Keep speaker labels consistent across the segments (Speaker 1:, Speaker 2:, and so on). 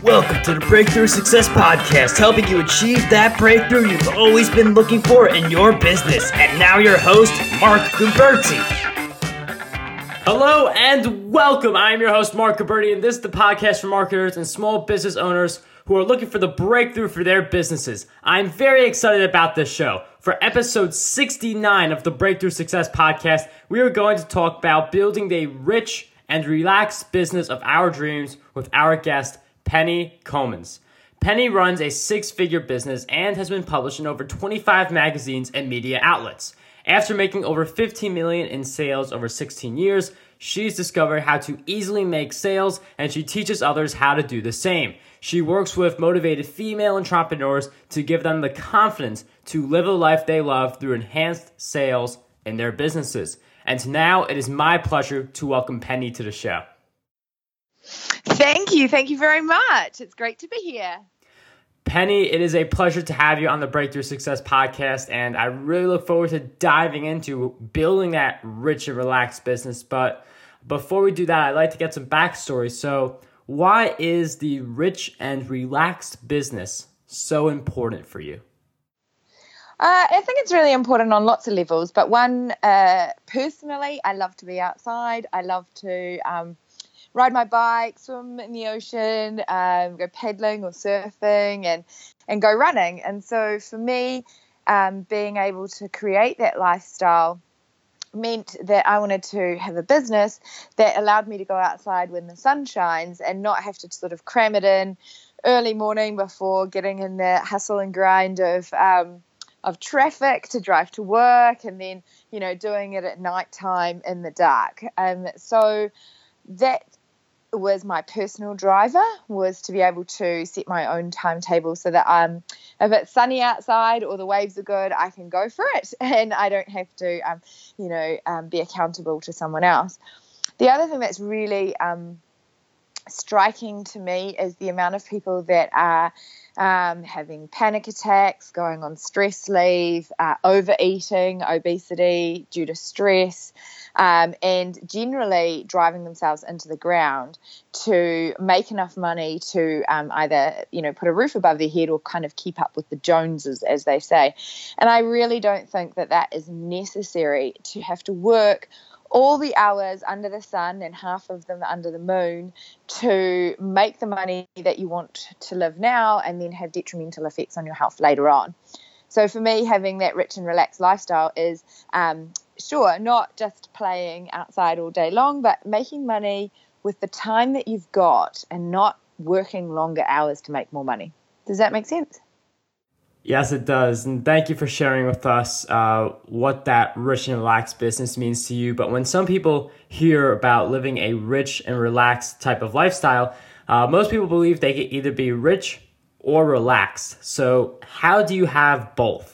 Speaker 1: Welcome to the Breakthrough Success Podcast, helping you achieve that breakthrough you've always been looking for in your business. And now your host, Mark Guberti.
Speaker 2: Hello and welcome. I am your host, Mark Guberti, and this is the podcast for marketers and small business owners who are looking for the breakthrough for their businesses. I'm very excited about this show. For episode 69 of the Breakthrough Success Podcast, we are going to talk about building the rich and relaxed business of our dreams with our guest, Penny Comins. Penny runs a six-figure business and has been published in over 25 magazines and media outlets. After making over $15 million in sales over 16 years, she's discovered how to easily make sales, and she teaches others how to do the same. She works with motivated female entrepreneurs to give them the confidence to live a life they love through enhanced sales in their businesses. And now it is my pleasure to welcome Penny to the show.
Speaker 3: Thank you. Thank you very much. It's great to be here.
Speaker 2: Penny, it is a pleasure to have you on the Breakthrough Success Podcast, and I really look forward to diving into building that rich and relaxed business. But before we do that, I'd like to get some backstory. So why is the rich and relaxed business so important for you?
Speaker 3: I think it's really important on lots of levels, but one, personally, I love to be outside. I love to ride my bike, swim in the ocean, go paddling or surfing and go running. And so for me, being able to create that lifestyle meant that I wanted to have a business that allowed me to go outside when the sun shines and not have to sort of cram it in early morning before getting in the hustle and grind of traffic to drive to work, and then, doing it at nighttime in the dark. So that was my personal driver, was to be able to set my own timetable so that if it's sunny outside or the waves are good, I can go for it and I don't have to, be accountable to someone else. The other thing that's really striking to me is the amount of people that are having panic attacks, going on stress leave, overeating, obesity due to stress, and generally driving themselves into the ground to make enough money to either, put a roof above their head or kind of keep up with the Joneses, as they say. And I really don't think that is necessary to have to work all the hours under the sun and half of them under the moon to make the money that you want to live now and then have detrimental effects on your health later on. So for me, having that rich and relaxed lifestyle is, sure, not just playing outside all day long, but making money with the time that you've got and not working longer hours to make more money. Does that make sense?
Speaker 2: Yes, it does. And thank you for sharing with us what that rich and relaxed business means to you. But when some people hear about living a rich and relaxed type of lifestyle, most people believe they can either be rich or relaxed. So how do you have both?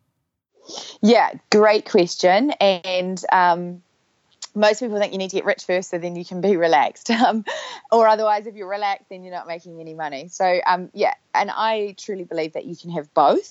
Speaker 3: Yeah, great question. And most people think you need to get rich first so then you can be relaxed. Or otherwise, if you're relaxed, then you're not making any money. So, and I truly believe that you can have both.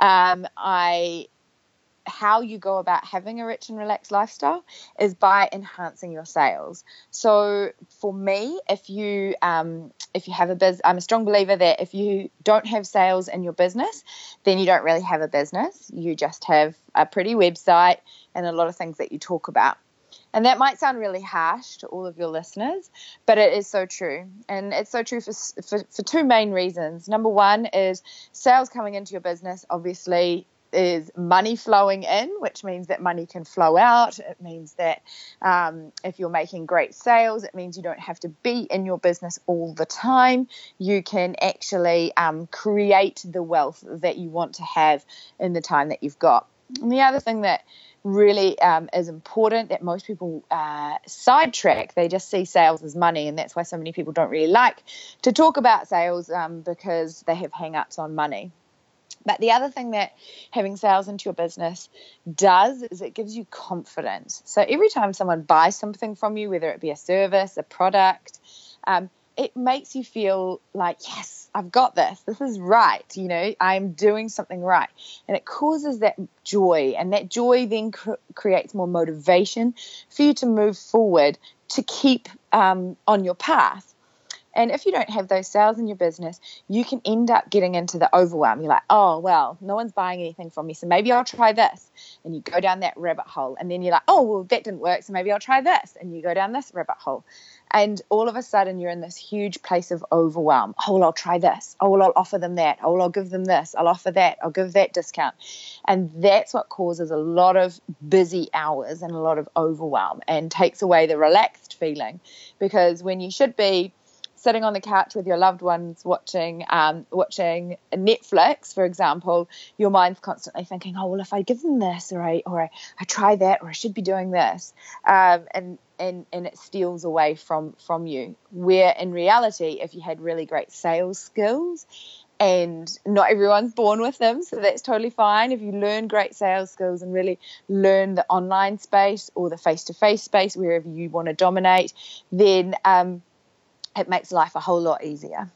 Speaker 3: How you go about having a rich and relaxed lifestyle is by enhancing your sales. So for me, if you have a business, I'm a strong believer that if you don't have sales in your business, then you don't really have a business. You just have a pretty website and a lot of things that you talk about. And that might sound really harsh to all of your listeners, but it is so true. And it's so true for two main reasons. Number one is sales coming into your business obviously is money flowing in, which means that money can flow out. It means that if you're making great sales, it means you don't have to be in your business all the time. You can actually create the wealth that you want to have in the time that you've got. And the other thing that really is important that most people sidetrack, they just see sales as money, and that's why so many people don't really like to talk about sales because they have hang-ups on money. But the other thing that having sales into your business does is it gives you confidence. So every time someone buys something from you, whether it be a service, a product, it makes you feel like, yes, I've got this. This is right. I'm doing something right. And it causes that joy. And that joy then creates more motivation for you to move forward, to keep on your path. And if you don't have those sales in your business, you can end up getting into the overwhelm. You're like, oh, well, no one's buying anything from me, so maybe I'll try this. And you go down that rabbit hole. And then you're like, oh, well, that didn't work, so maybe I'll try this. And you go down this rabbit hole. And all of a sudden, you're in this huge place of overwhelm. Oh, well, I'll try this. Oh, well, I'll offer them that. Oh, well, I'll give them this. I'll offer that. I'll give that discount. And that's what causes a lot of busy hours and a lot of overwhelm and takes away the relaxed feeling. Because when you should be sitting on the couch with your loved ones watching Netflix, for example, your mind's constantly thinking, oh, well, if I give them this or I try that, or I should be doing this. And it steals away from you. Where in reality, if you had really great sales skills, and not everyone's born with them, so that's totally fine. If you learn great sales skills and really learn the online space or the face-to-face space, wherever you want to dominate, then it makes life a whole lot easier.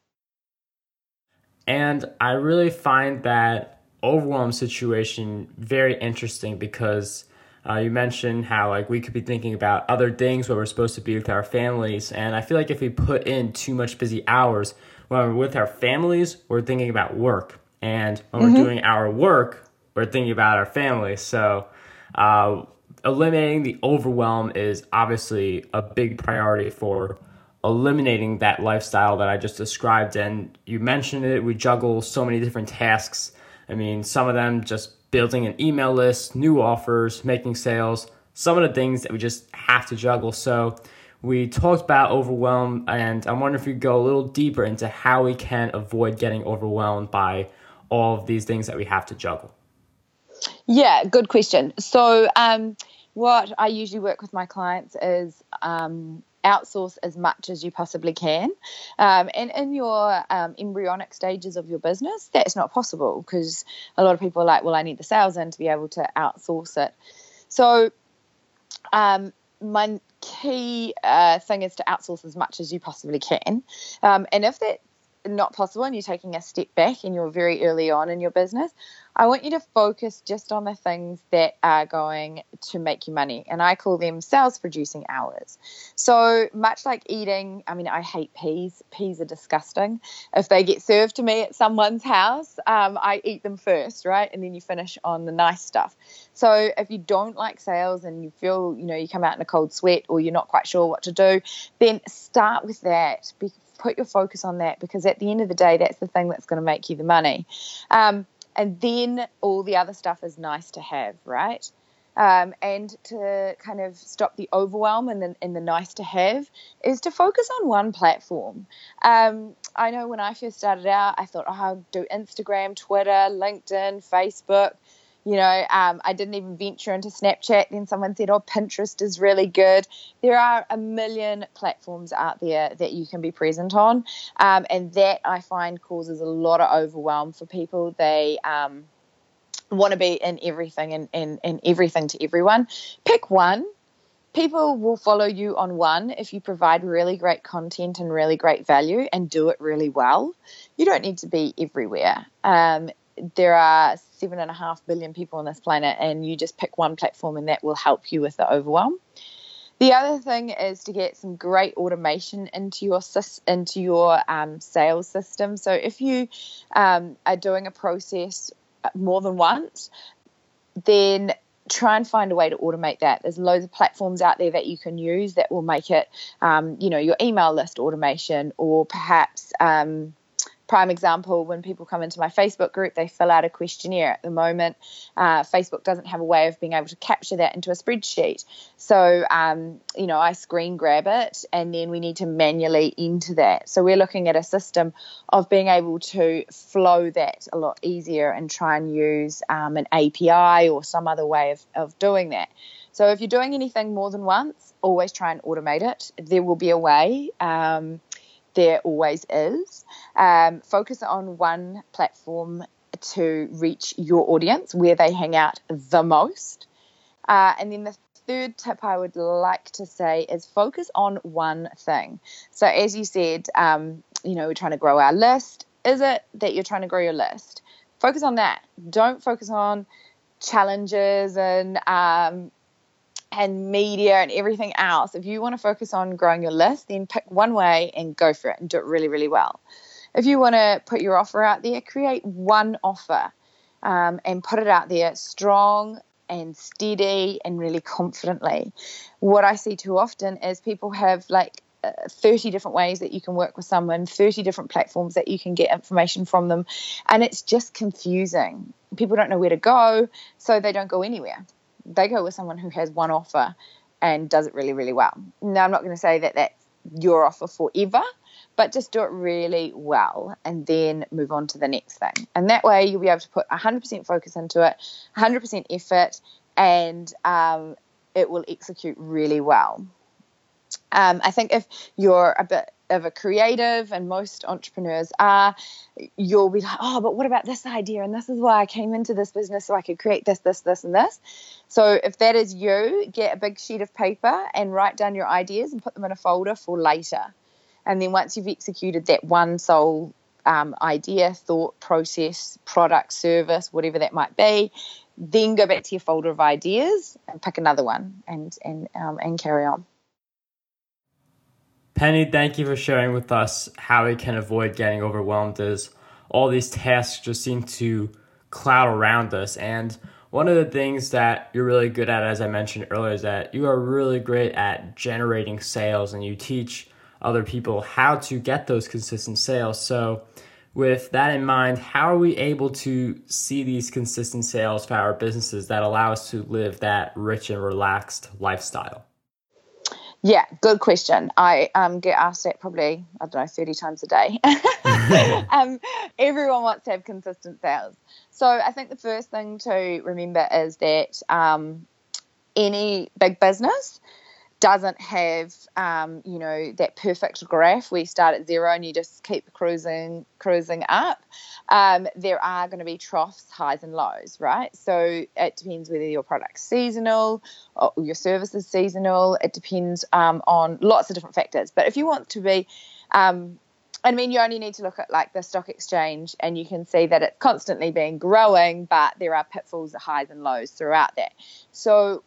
Speaker 2: And I really find that overwhelm situation very interesting because you mentioned how like we could be thinking about other things where we're supposed to be with our families. And I feel like if we put in too much busy hours, when we're with our families, we're thinking about work. And when we're doing our work, we're thinking about our families. So eliminating the overwhelm is obviously a big priority for eliminating that lifestyle that I just described. And you mentioned it, we juggle so many different tasks. I mean, some of them just building an email list, new offers, making sales, some of the things that we just have to juggle. So we talked about overwhelm, and I wonder if you could go a little deeper into how we can avoid getting overwhelmed by all of these things that we have to juggle.
Speaker 3: Yeah, good question. So what I usually work with my clients is outsource as much as you possibly can. And in your embryonic stages of your business, that's not possible because a lot of people are like, well, I need the sales in to be able to outsource it. So my key thing is to outsource as much as you possibly can. And if that's not possible and you're taking a step back and you're very early on in your business, I want you to focus just on the things that are going to make you money. And I call them sales producing hours. So much like eating, I mean, I hate peas. Peas are disgusting. If they get served to me at someone's house, I eat them first, right? And then you finish on the nice stuff. So if you don't like sales and you feel, you come out in a cold sweat or you're not quite sure what to do, then start with that. Put your focus on that, because at the end of the day, that's the thing that's going to make you the money. And then all the other stuff is nice to have, right? And to kind of stop the overwhelm and the nice to have is to focus on one platform. I know when I first started out, I thought, I'll do Instagram, Twitter, LinkedIn, Facebook. I didn't even venture into Snapchat. Then someone said, Pinterest is really good. There are a million platforms out there that you can be present on. And that I find causes a lot of overwhelm for people. They want to be in everything and everything to everyone. Pick one. People will follow you on one if you provide really great content and really great value and do it really well. You don't need to be everywhere. There are 7.5 billion people on this planet, and you just pick one platform and that will help you with the overwhelm. The other thing is to get some great automation into your sales system. So if you are doing a process more than once, then try and find a way to automate that. There's loads of platforms out there that you can use that will make it, your email list automation, or perhaps prime example, when people come into my Facebook group, they fill out a questionnaire. At the moment, Facebook doesn't have a way of being able to capture that into a spreadsheet. So, I screen grab it, and then we need to manually enter that. So we're looking at a system of being able to flow that a lot easier and try and use an API or some other way of doing that. So if you're doing anything more than once, always try and automate it. There will be a way. There always is. Focus on one platform to reach your audience where they hang out the most. And then the third tip I would like to say is focus on one thing. So as you said, we're trying to grow our list. Is it that you're trying to grow your list? Focus on that. Don't focus on challenges and and media and everything else, if you want to focus on growing your list, then pick one way and go for it and do it really, really well. If you want to put your offer out there, create one offer and put it out there strong and steady and really confidently. What I see too often is people have 30 different ways that you can work with someone, 30 different platforms that you can get information from them, and it's just confusing. People don't know where to go, so they don't go anywhere. They go with someone who has one offer and does it really, really well. Now, I'm not going to say that that's your offer forever, but just do it really well and then move on to the next thing. And that way you'll be able to put 100% focus into it, 100% effort, and it will execute really well. I think if you're a bit of a creative, and most entrepreneurs are, you'll be like, oh, but what about this idea? And this is why I came into this business, so I could create this, this, this, and this. So if that is you, get a big sheet of paper and write down your ideas and put them in a folder for later. And then once you've executed that one sole idea, thought, process, product, service, whatever that might be, then go back to your folder of ideas and pick another one and carry on.
Speaker 2: Penny, thank you for sharing with us how we can avoid getting overwhelmed, as all these tasks just seem to cloud around us. And one of the things that you're really good at, as I mentioned earlier, is that you are really great at generating sales, and you teach other people how to get those consistent sales. So with that in mind, how are we able to see these consistent sales for our businesses that allow us to live that rich and relaxed lifestyle?
Speaker 3: Yeah, good question. I get asked that probably, 30 times a day. Everyone wants to have consistent sales. So I think the first thing to remember is that any big business doesn't have, that perfect graph where you start at zero and you just keep cruising up. There are going to be troughs, highs and lows, right? So it depends whether your product's seasonal or your service is seasonal. It depends on lots of different factors. But if you want to be, you only need to look at like the stock exchange, and you can see that it's constantly been growing, but there are pitfalls, highs and lows throughout that. So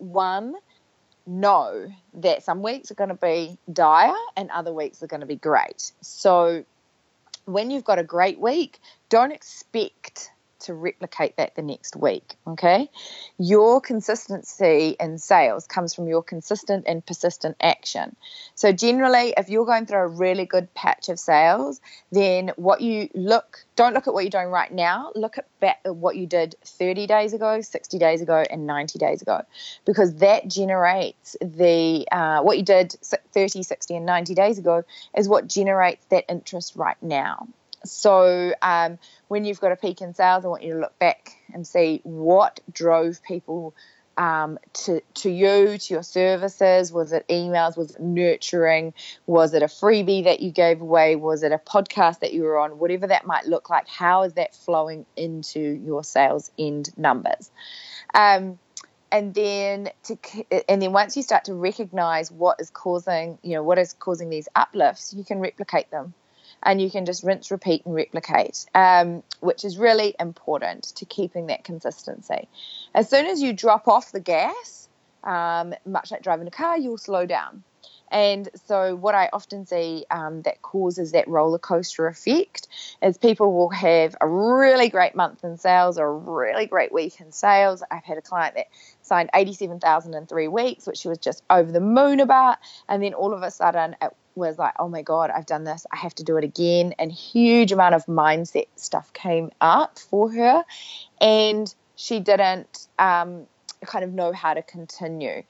Speaker 3: know that some weeks are going to be dire and other weeks are going to be great. So when you've got a great week, don't expect to replicate that the next week, okay? Your consistency in sales comes from your consistent and persistent action. So generally, if you're going through a really good patch of sales, then don't look at what you're doing right now, look at what you did 30 days ago, 60 days ago, and 90 days ago, because that generates what you did 30, 60, and 90 days ago is what generates that interest right now. So when you've got a peak in sales, I want you to look back and see what drove people to you, to your services. Was it emails? Was it nurturing? Was it a freebie that you gave away? Was it a podcast that you were on? Whatever that might look like, how is that flowing into your sales end numbers? And then once you start to recognize what is causing these uplifts, you can replicate them. And you can just rinse, repeat, and replicate, which is really important to keeping that consistency. As soon as you drop off the gas, much like driving a car, you'll slow down. And so what I often see that causes that roller coaster effect is people will have a really great month in sales or a really great week in sales. I've had a client that signed $87,000 in 3 weeks, which she was just over the moon about. And then all of a sudden it was like, oh my God, I've done this, I have to do it again. And huge amount of mindset stuff came up for her. And she didn't kind of know how to continue.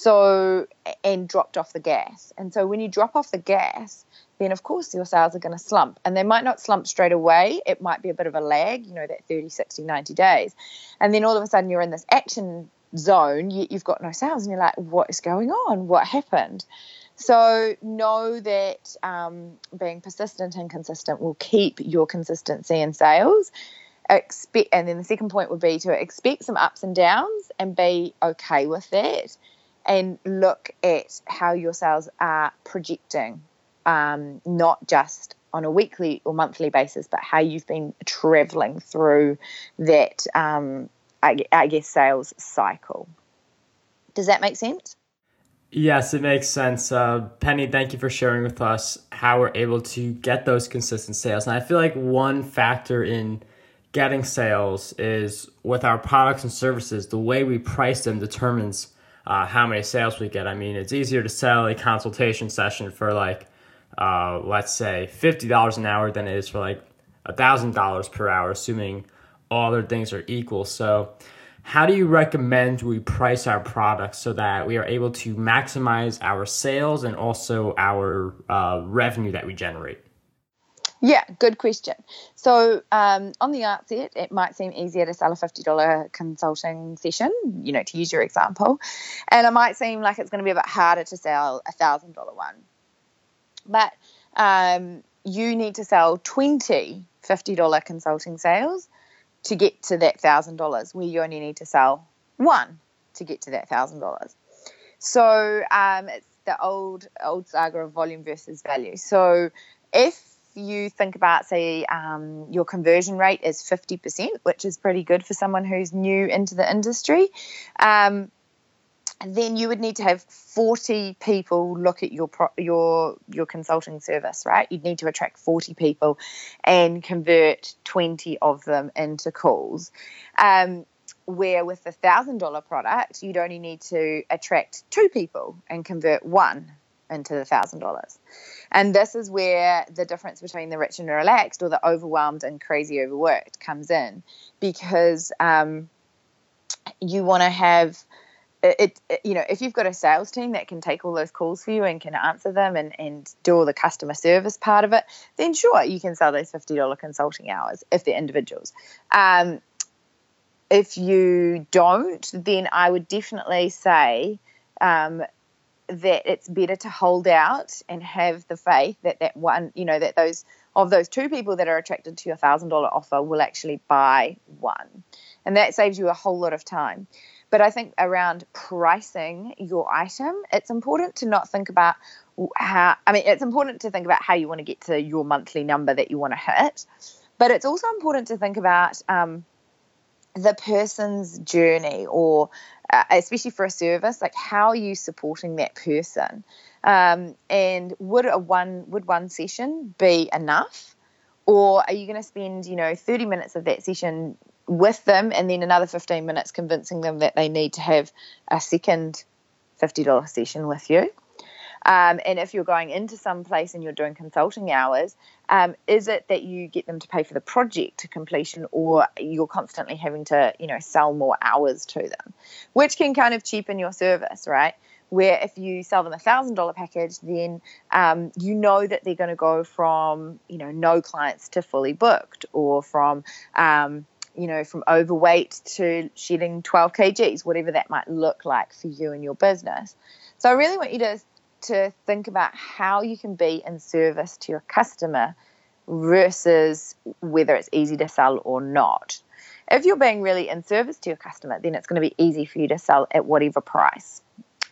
Speaker 3: And dropped off the gas. And so when you drop off the gas, then of course your sales are going to slump. And they might not slump straight away. It might be a bit of a lag, that 30, 60, 90 days. And then all of a sudden you're in this action zone, you've got no sales, and you're like, what is going on? What happened? So know that being persistent and consistent will keep your consistency in sales. And then the second point would be to expect some ups and downs and be okay with that, and look at how your sales are projecting, not just on a weekly or monthly basis, but how you've been traveling through that, I guess, sales cycle. Does that make sense?
Speaker 2: Yes, it makes sense. Penny, thank you for sharing with us how we're able to get those consistent sales. And I feel like one factor in getting sales is with our products and services, the way we price them determines how many sales we get. I mean, it's easier to sell a consultation session for like, let's say $50 an hour than it is for like $1,000 per hour, assuming all other things are equal. So how do you recommend we price our products so that we are able to maximize our sales and also our revenue that we generate?
Speaker 3: Yeah, good question. So on the outset, it might seem easier to sell a $50 consulting session, to use your example, and it might seem like it's going to be a bit harder to sell a $1,000 one. But you need to sell 20 $50 consulting sales to get to that $1,000, where you only need to sell one to get to that $1,000. So it's the old saga of volume versus value. So if you think about, say, your conversion rate is 50%, which is pretty good for someone who's new into the industry, then you would need to have 40 people look at your consulting service, right? You'd need to attract 40 people and convert 20 of them into calls. Where with the $1,000 product, you'd only need to attract 2 people and convert 1 into the $1,000. And this is where the difference between the rich and relaxed, or the overwhelmed and crazy overworked, comes in, because you want to have it. If you've got a sales team that can take all those calls for you and can answer them and do all the customer service part of it, then sure, you can sell those $50 consulting hours if they're individuals. If you don't, then I would definitely say that it's better to hold out and have the faith that one, that those 2 people that are attracted to your $1,000 offer will actually buy one. And that saves you a whole lot of time. But I think around pricing your item, it's important to not think about it's important to think about how you want to get to your monthly number that you want to hit. But it's also important to think about the person's journey, or especially for a service, like how are you supporting that person? And would one session be enough? Or are you going to spend, 30 minutes of that session with them and then another 15 minutes convincing them that they need to have a second $50 session with you? And if you're going into some place and you're doing consulting hours, is it that you get them to pay for the project to completion, or you're constantly having to, sell more hours to them, which can kind of cheapen your service, right? Where if you sell them a $1,000 package, then that they're going to go from, no clients to fully booked, or from from overweight to shedding 12 kgs, whatever that might look like for you and your business. So I really want you to think about how you can be in service to your customer versus whether it's easy to sell or not. If you're being really in service to your customer, then it's going to be easy for you to sell at whatever price.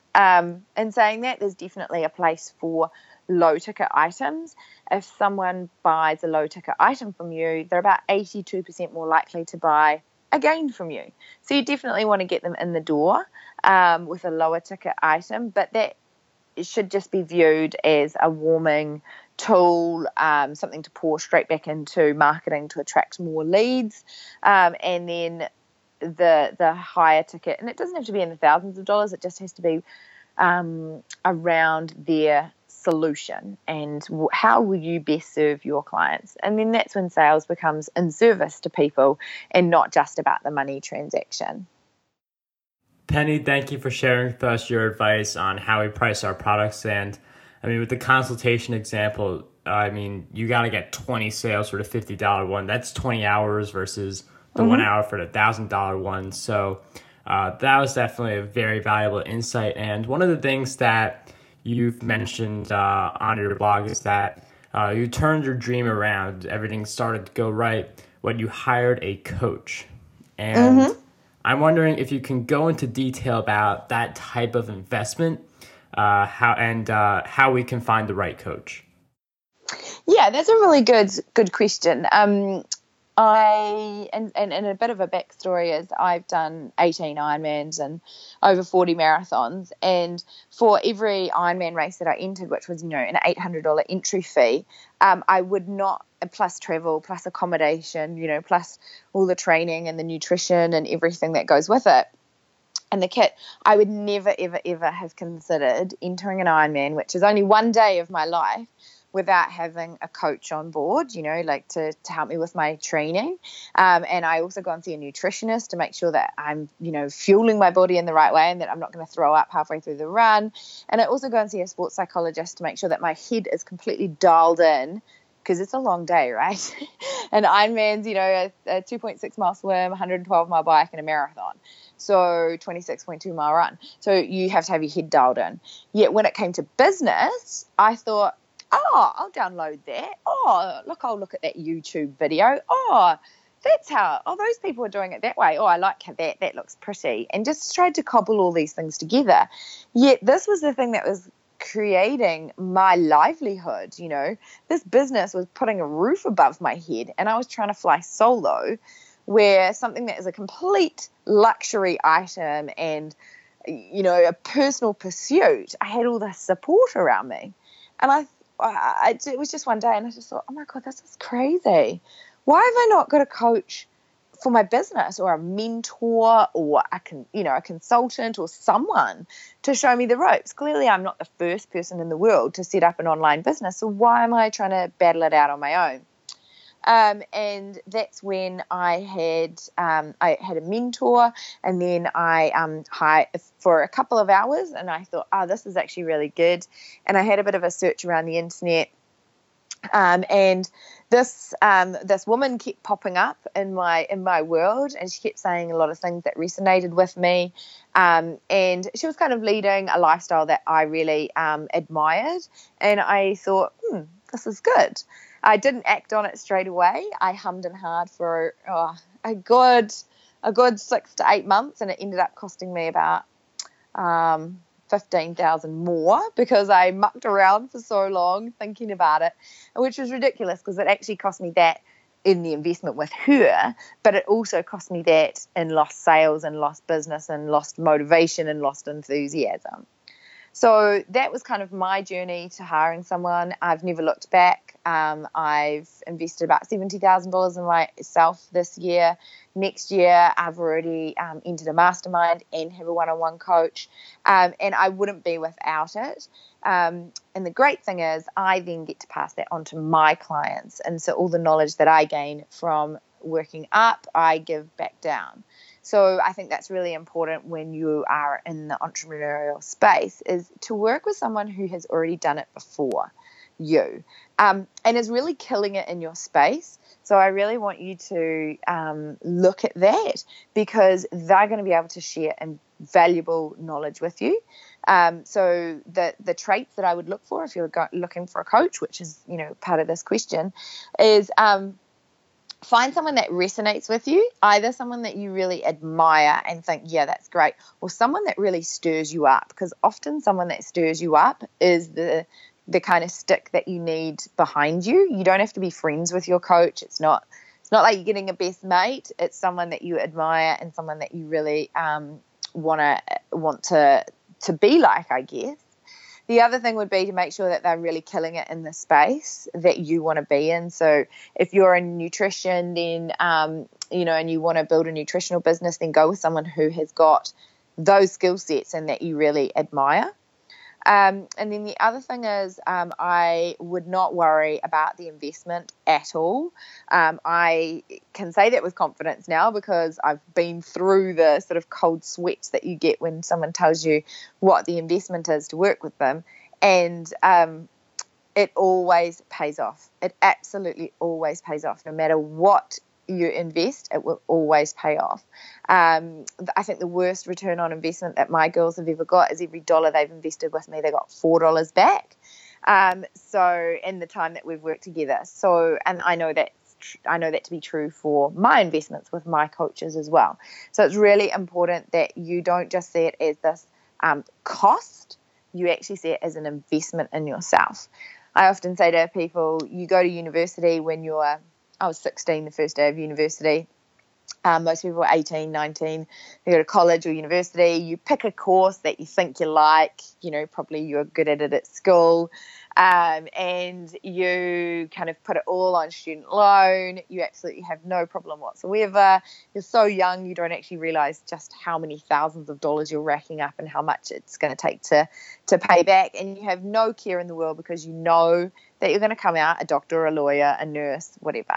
Speaker 3: In saying that, there's definitely a place for low ticket items. If someone buys a low ticket item from you, they're about 82% more likely to buy again from you. So you definitely want to get them in the door with a lower ticket item, but that should just be viewed as a warming tool, something to pour straight back into marketing to attract more leads, and then the higher ticket, and it doesn't have to be in the thousands of dollars, it just has to be around their solution and how will you best serve your clients. And then that's when sales becomes in service to people and not just about the money transaction.
Speaker 2: Penny, thank you for sharing with us your advice on how we price our products. And with the consultation example, you got to get 20 sales for the $50 one. That's 20 hours versus the 1 hour for the $1,000 one. So that was definitely a very valuable insight. And one of the things that you've mentioned on your blog is that you turned your dream around. Everything started to go right when you hired a coach. And I'm wondering if you can go into detail about that type of investment, how we can find the right coach.
Speaker 3: Yeah, that's a really good question. and a bit of a backstory is I've done 18 Ironmans and over 40 marathons, and for every Ironman race that I entered, which was, an $800 entry fee, I would not, plus travel, plus accommodation, plus all the training and the nutrition and everything that goes with it, and the kit, I would never, ever, ever have considered entering an Ironman, which is only one day of my life, without having a coach on board, to help me with my training. And I also go and see a nutritionist to make sure that I'm, fueling my body in the right way and that I'm not going to throw up halfway through the run. And I also go and see a sports psychologist to make sure that my head is completely dialed in, because it's a long day, right? And Ironman's, a 2.6 mile swim, 112 mile bike, and a marathon. So 26.2 mile run. So you have to have your head dialed in. Yet when it came to business, I thought, I'll download that. I'll look at that YouTube video. That's how, those people are doing it that way. I like how that looks pretty. And just tried to cobble all these things together. Yet this was the thing that was creating my livelihood. This business was putting a roof above my head, and I was trying to fly solo, where something that is a complete luxury item and, a personal pursuit, I had all this support around me. And it was just one day, and I just thought, oh my God, this is crazy. Why have I not got a coach for my business, or a mentor, or a consultant, or someone to show me the ropes? Clearly, I'm not the first person in the world to set up an online business, so why am I trying to battle it out on my own? And that's when I had a mentor, and then I hired for a couple of hours, and I thought, this is actually really good. And I had a bit of a search around the internet, and this woman kept popping up in my world, and she kept saying a lot of things that resonated with me. And she was kind of leading a lifestyle that I really admired, and I thought, this is good. I didn't act on it straight away. I hummed and hawed for a good 6 to 8 months, and it ended up costing me about $15,000 more, because I mucked around for so long thinking about it, which was ridiculous, because it actually cost me that in the investment with her, but it also cost me that in lost sales and lost business and lost motivation and lost enthusiasm. So that was kind of my journey to hiring someone. I've never looked back. I've invested about $70,000 in myself this year. Next year, I've already entered a mastermind and have a one-on-one coach, and I wouldn't be without it. And the great thing is I then get to pass that on to my clients. And so all the knowledge that I gain from working up, I give back down. So I think that's really important when you are in the entrepreneurial space, is to work with someone who has already done it before you, and is really killing it in your space. So I really want you to look at that, because they're going to be able to share valuable knowledge with you. So the traits that I would look for if you're looking for a coach, which is part of this question, is find someone that resonates with you, either someone that you really admire and think, yeah, that's great, or someone that really stirs you up, because often someone that stirs you up is the kind of stick that you need behind you. You don't have to be friends with your coach. It's not like you're getting a best mate. It's someone that you admire and someone that you really want to be like, I guess. The other thing would be to make sure that they're really killing it in the space that you want to be in. So if you're in nutrition, then, and you want to build a nutritional business, then go with someone who has got those skill sets and that you really admire. And then the other thing is I would not worry about the investment at all. I can say that with confidence now, because I've been through the sort of cold sweats that you get when someone tells you what the investment is to work with them. And it always pays off. It absolutely always pays off. No matter what you invest, it will always pay off. I think the worst return on investment that my girls have ever got is every dollar they've invested with me, they got $4 back. So in the time that we've worked together. So, and I know that to be true for my investments with my coaches as well. So it's really important that you don't just see it as this cost, you actually see it as an investment in yourself. I often say to people, you go to university when you're I was 16 the first day of university. Most people are 18, 19. They go to college or university. You pick a course that you think you like, probably you're good at it at school, and you kind of put it all on student loan. You absolutely have no problem whatsoever. You're so young, you don't actually realize just how many thousands of dollars you're racking up and how much it's going to take to pay back. And you have no care in the world because you know that you're going to come out a doctor, a lawyer, a nurse, whatever.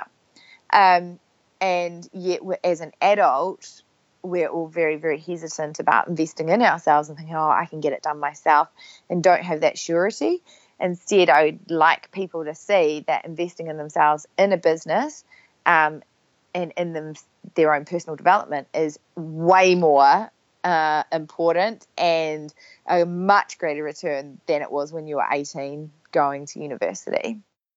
Speaker 3: And yet, as an adult, we're all very, very hesitant about investing in ourselves and thinking, I can get it done myself, and don't have that surety. Instead, I would like people to see that investing in themselves in a business and in their own personal development is way more important and a much greater return than it was when you were 18 going to university.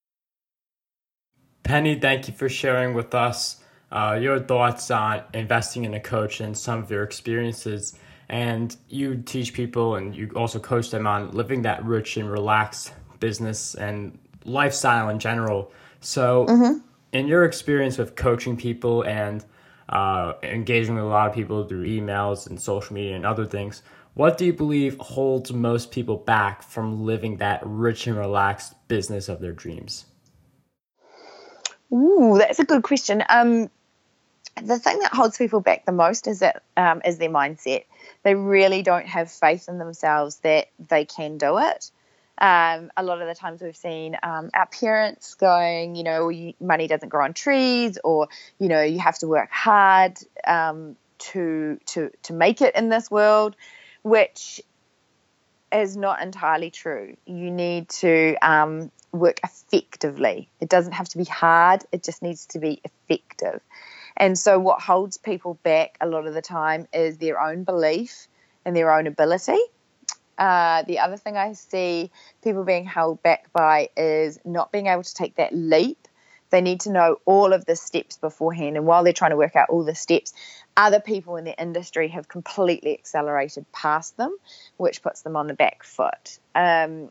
Speaker 2: Penny, thank you for sharing with us your thoughts on investing in a coach and some of your experiences. And you teach people and you also coach them on living that rich and relaxed business and lifestyle in general. So in your experience with coaching people and engaging with a lot of people through emails and social media and other things, what do you believe holds most people back from living that rich and relaxed business of their dreams?
Speaker 3: Ooh, that's a good question. The thing that holds people back the most is their mindset. They really don't have faith in themselves that they can do it. A lot of the times we've seen our parents going, money doesn't grow on trees, or you have to work hard to make it in this world, which is not entirely true. You need to work effectively. It doesn't have to be hard. It just needs to be effective. And so what holds people back a lot of the time is their own belief and their own ability. The other thing I see people being held back by is not being able to take that leap. They need to know all of the steps beforehand. And while they're trying to work out all the steps, other people in the industry have completely accelerated past them, which puts them on the back foot. And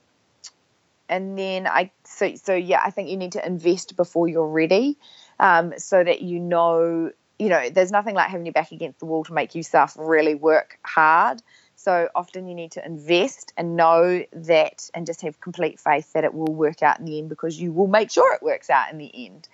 Speaker 3: then I think you need to invest before you're ready, so that there's nothing like having your back against the wall to make yourself really work hard. So often you need to invest and know that, and just have complete faith that it will work out in the end, because you will make sure it works out in the end.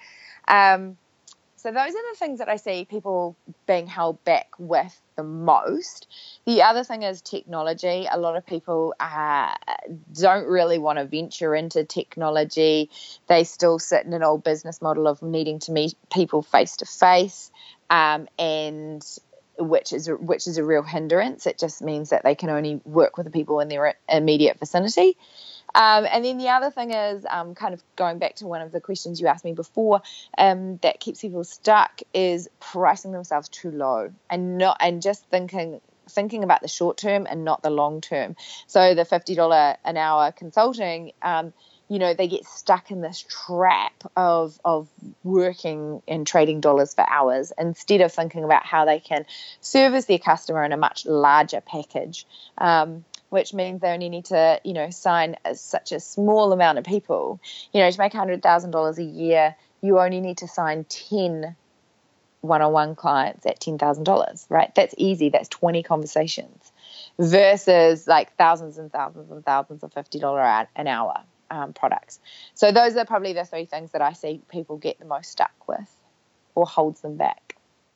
Speaker 3: So those are the things that I see people being held back with the most. The other thing is technology. A lot of people don't really want to venture into technology. They still sit in an old business model of needing to meet people face to face, and which is a real hindrance. It just means that they can only work with the people in their immediate vicinity. And then the other thing is, kind of going back to one of the questions you asked me before, that keeps people stuck, is pricing themselves too low and just thinking about the short term and not the long term. So the $50 an hour consulting, they get stuck in this trap of working and trading dollars for hours, instead of thinking about how they can service their customer in a much larger package. Which means they only need to, sign such a small amount of people. To make $100,000 a year, you only need to sign 10 one-on-one clients at $10,000, right? That's easy. That's 20 conversations versus like thousands and thousands and thousands of $50 an hour products. So those are probably the three things that I see people get the most stuck with or holds them back.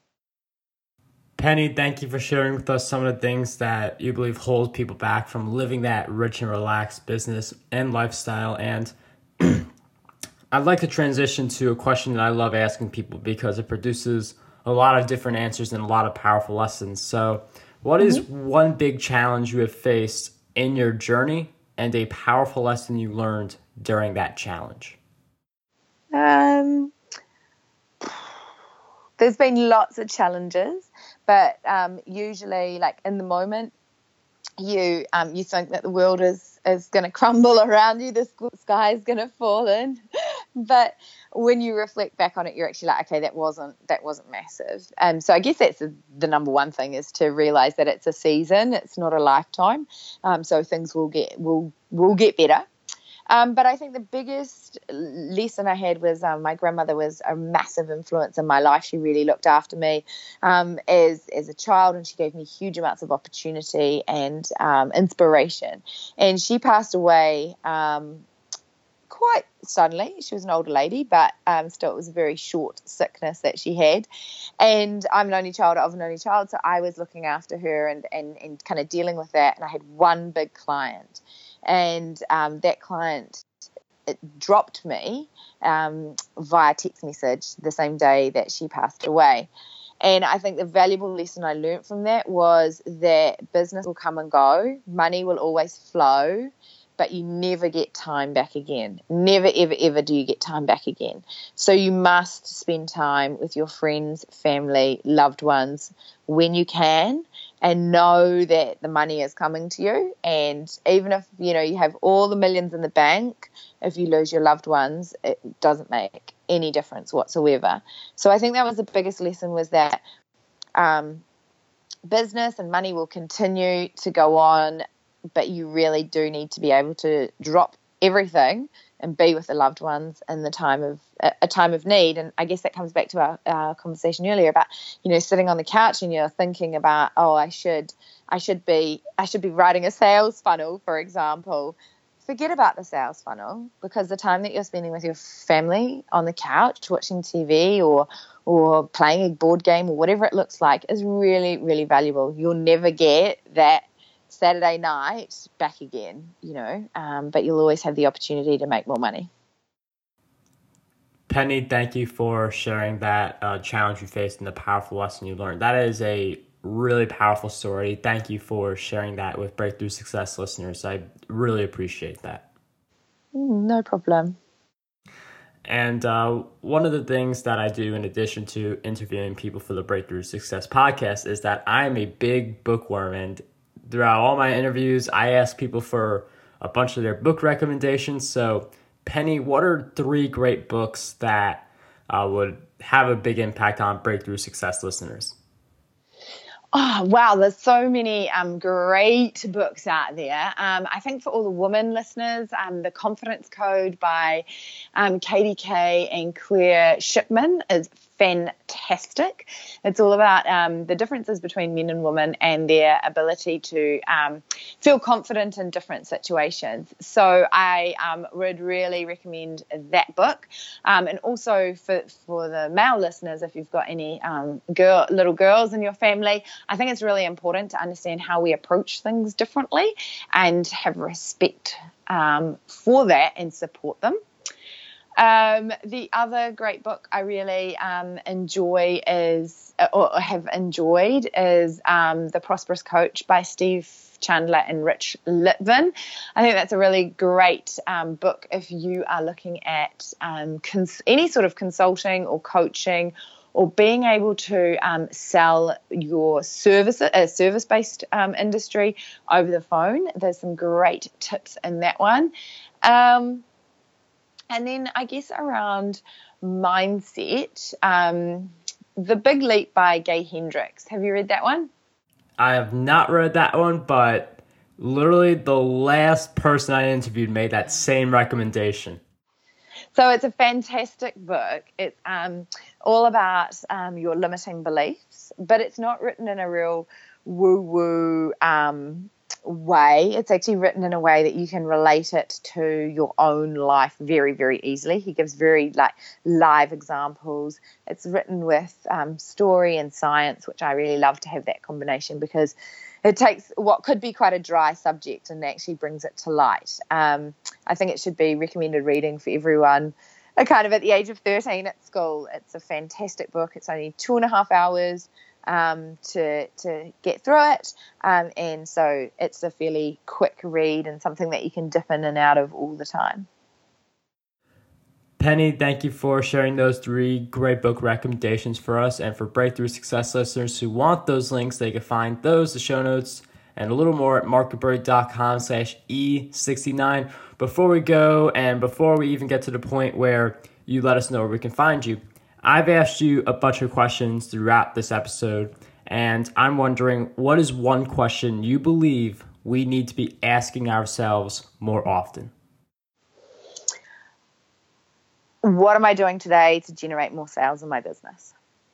Speaker 2: Penny, thank you for sharing with us some of the things that you believe hold people back from living that rich and relaxed business and lifestyle. And I'd like to transition to a question that I love asking people, because it produces a lot of different answers and a lot of powerful lessons. So what is one big challenge you have faced in your journey and a powerful lesson you learned during that challenge?
Speaker 3: There's been lots of challenges, but usually, like in the moment, you think that the world is going to crumble around you, the sky is going to fall in, but when you reflect back on it, you're actually like, okay, that wasn't massive. So I guess that's the number one thing, is to realize that it's a season, it's not a lifetime. So things will get better. But I think the biggest lesson I had was my grandmother was a massive influence in my life. She really looked after me as a child, and she gave me huge amounts of opportunity and inspiration. And she passed away quite suddenly. She was an older lady, but still it was a very short sickness that she had. And I'm an only child of an only child, so I was looking after her and kind of dealing with that. And I had one big client, and that client, it dropped me via text message the same day that she passed away. And I think the valuable lesson I learned from that was that business will come and go, money will always flow, but you never get time back again. Never, ever, ever do you get time back again. So you must spend time with your friends, family, loved ones when you can, and know that the money is coming to you. And even if, you have all the millions in the bank, if you lose your loved ones, it doesn't make any difference whatsoever. So I think that was the biggest lesson, was that business and money will continue to go on, but you really do need to be able to drop everything and be with the loved ones in the time of need. And I guess that comes back to our conversation earlier about, sitting on the couch and you're thinking about, I should be writing a sales funnel, for example. Forget about the sales funnel, because the time that you're spending with your family on the couch watching TV or playing a board game or whatever it looks like is really, really valuable. You'll never get that Saturday night back again, but you'll always have the opportunity to make more money.
Speaker 2: Penny, thank you for sharing that challenge you faced and the powerful lesson you learned. That is a really powerful story. Thank you for sharing that with Breakthrough Success listeners. I really appreciate that.
Speaker 3: No problem.
Speaker 2: And one of the things that I do in addition to interviewing people for the Breakthrough Success podcast is that I'm a big bookworm, and throughout all my interviews, I ask people for a bunch of their book recommendations. So, Penny, what are 3 great books that would have a big impact on Breakthrough Success listeners?
Speaker 3: Oh, wow. There's so many great books out there. I think for all the women listeners, The Confidence Code by Katie Kay and Claire Shipman is fantastic. It's all about the differences between men and women and their ability to feel confident in different situations. So I would really recommend that book. And also for the male listeners, if you've got any little girls in your family, I think it's really important to understand how we approach things differently and have respect for that and support them. The other great book I really enjoy is The Prosperous Coach by Steve Chandler and Rich Litvin. I think that's a really great book if you are looking at any sort of consulting or coaching, or being able to sell your services, a service-based industry over the phone. There's some great tips in that one. And then I guess around mindset, The Big Leap by Gay Hendricks. Have you read that one?
Speaker 2: I have not read that one, but literally the last person I interviewed made that same recommendation.
Speaker 3: So it's a fantastic book. It's all about your limiting beliefs, but it's not written in a real woo-woo way. It's actually written in a way that you can relate it to your own life very, very easily. He gives very live examples. It's written with story and science, which I really love to have that combination, because it takes what could be quite a dry subject and actually brings it to light. I think it should be recommended reading for everyone kind of at the age of 13 at school. It's a fantastic book. It's only 2.5 hours to get through it. And so it's a fairly quick read and something that you can dip in and out of all the time.
Speaker 2: Penny, thank you for sharing those 3 great book recommendations for us. And for Breakthrough Success listeners who want those links, they can find those, the show notes, and a little more at markberry.com/E69. Before we go, and before we even get to the point where you let us know where we can find you, I've asked you a bunch of questions throughout this episode, and I'm wondering, what is one question you believe we need to be asking ourselves more often?
Speaker 3: what am I doing today to generate more sales in my business?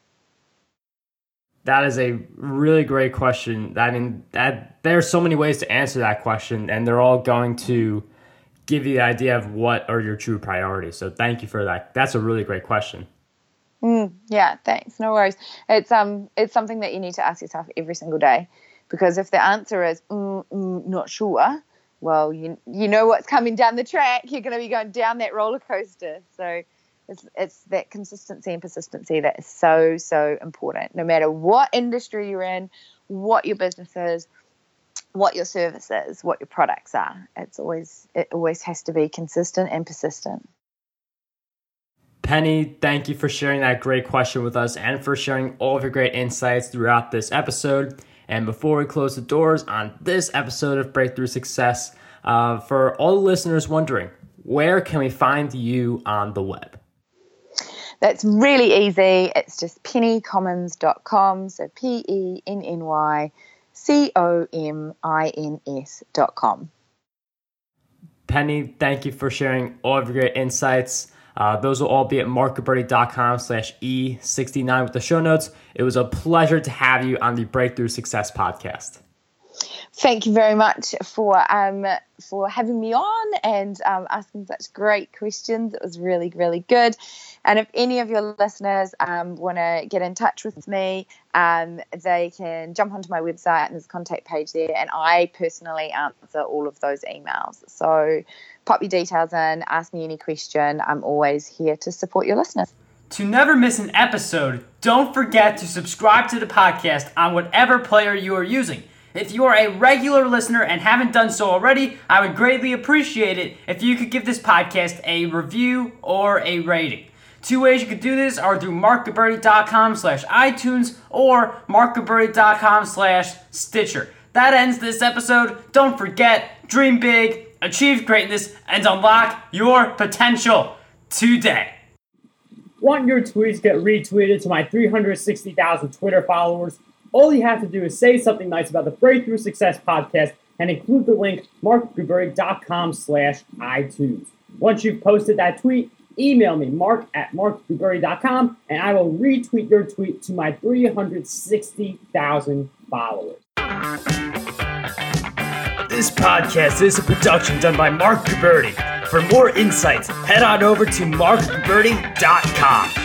Speaker 2: That is a really great question. I mean, there are so many ways to answer that question, and they're all going to give you the idea of what are your true priorities. So thank you for that. That's a really great question.
Speaker 3: Yeah, thanks. No worries. It's something that you need to ask yourself every single day, because if the answer is not sure, well, you know what's coming down the track. You're going to be going down that roller coaster. So it's that consistency and persistency that is so, so important. No matter what industry you're in, what your business is, what your service is, what your products are. It always has to be consistent and persistent.
Speaker 2: Penny, thank you for sharing that great question with us and for sharing all of your great insights throughout this episode. And before we close the doors on this episode of Breakthrough Success, for all the listeners wondering, where can we find you on the web?
Speaker 3: That's really easy. It's just pennycommins.com. So pennycommins.com.
Speaker 2: Penny, thank you for sharing all of your great insights. Those will all be at markgilberty.com/E69 with the show notes. It was a pleasure to have you on the Breakthrough Success podcast.
Speaker 3: Thank you very much for having me on and asking such great questions. It was really, really good. And if any of your listeners want to get in touch with me, they can jump onto my website and there's a contact page there. And I personally answer all of those emails. So pop your details in, ask me any question. I'm always here to support your listeners.
Speaker 1: To never miss an episode, don't forget to subscribe to the podcast on whatever player you are using. If you are a regular listener and haven't done so already, I would greatly appreciate it if you could give this podcast a review or a rating. Two ways you could do this are through markgilberty.com/iTunes or markgilberty.com/Stitcher. That ends this episode. Don't forget, dream big, achieve greatness, and unlock your potential today. Want your tweets get retweeted to my 360,000 Twitter followers? All you have to do is say something nice about the Breakthrough Success podcast and include the link markgilberty.com/iTunes. Once you've posted that tweet, email me, mark@markgilberty.com, and I will retweet your tweet to my 360,000 followers. This podcast is a production done by Mark Gilberty. For more insights, head on over to markgilberty.com.